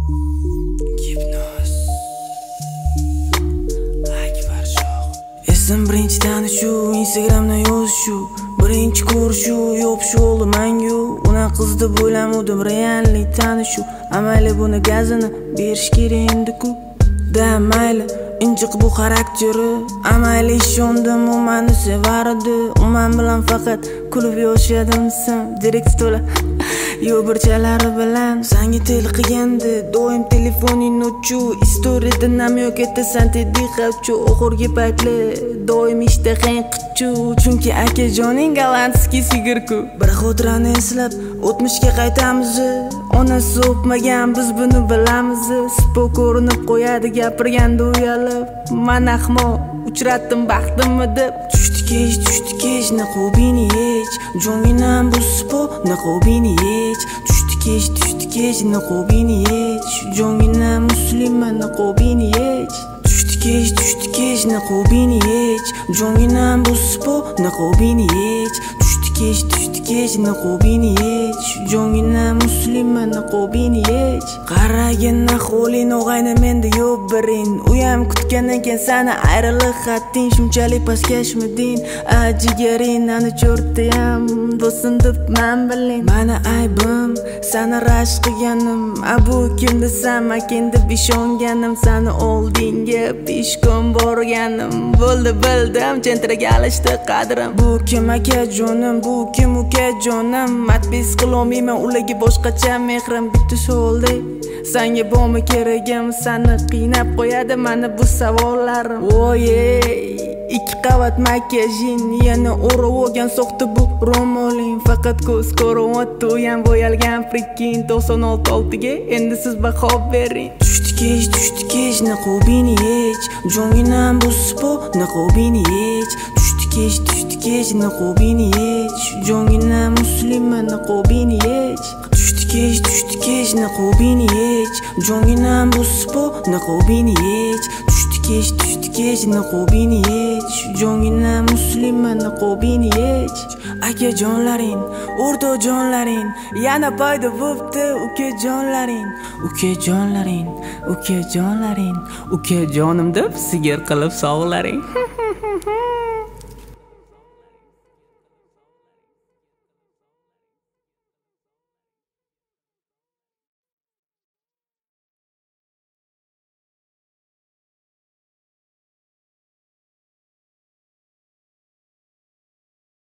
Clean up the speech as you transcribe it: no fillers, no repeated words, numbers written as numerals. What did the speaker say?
Gipnoz Akbar Shoh. Esim birinchi tanishuv, Instagramda yozishuv, birinchi ko'rishuv, yopishuvdi mangu. Una qiz deb o'ylamadim, reallik tanishuv. Amali buni gazini berish kerak endi-ku. Da mayli, injiq bu xarakteri. Amali ishondim, u meni sevardi. U men bilan faqat kulib yoshadim desam, direkt to'la yo birchalari bilan senga tel qilgandi. Doim telefoning o'chiq, istoriyada namyoq etasan teddi xavchu. Oxirgi paytlar doim ishtahang qichu, chunki akajoning gollandskiy sigirku. Bir xotirani eslab o'tmishga qaytamiz. Onasi o'pmagan, biz buni bilamiz. Sipo ko'rinib qo'yadi gapirganda uyalib. Men ahmoq uchratdim baxtimni deb. Tushdi kech, na qobini hech. Jonginam bu sipo, na qobini hech. Tushdi kech, na qobini hech. Jonginam muslima, na qobini hech. Tushdi kech, na qobini hech. Jonginam bu sipo, na qobini hech. Tushdi kech, na qobini hech. Jonginam muslima, na qobini hech. Qaragin ahvoling og'ayni menda yo'q birin. Uyam kutgan ekan seni ayriliq xatting. Shunchalik pastkashmiding? Jigaring ani cho'rtayam do'stim deb men bilin. Mani aybim seni rashk qilganim. Bu kim desam, akin deb ishonganim. Seni oldinga pishkon borganim. Bo'ldi bildim, chentraga alishdi qadrim. Bu kim akajonim, bu kim ukajonim? Matbis qilolmayman ularga boshqacha mehrim. Bitta savolday, senga bormi keragim? Seni qiynab qo'yadi mana bu savollarim. Voye, ikki qavat makiyajing, yana o'rab olgan soxta bu ro'moling. Faqat ko'z ko'ryapti, u ham bo'yalgan frikin. 96 ga endi siz baho bering. Tushdi kech, na qobini hech. Jonginam bu sipo, na qobini hech. Tushdi kech, na qobini hech. Jonginam muslima, na qobini hech. Tushdi kech, na qobini hech. Jonginam bu sipo, na qobini hech. Tushdi kech, na qobini hech. Jonginam muslima, na qobini hech. Akajonlaring, o'rtoqjonlaring, yana paydo bo'pti ukajonlaring. Ukajonim deb sigir qilib sog'laring.